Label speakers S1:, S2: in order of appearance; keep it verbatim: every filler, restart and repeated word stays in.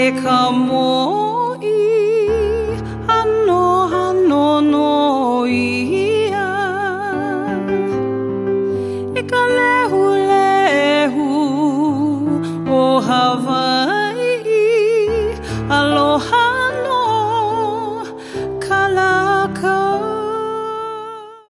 S1: ka mo'i hano hano no ia I ka lehu lehu o Hawaii alo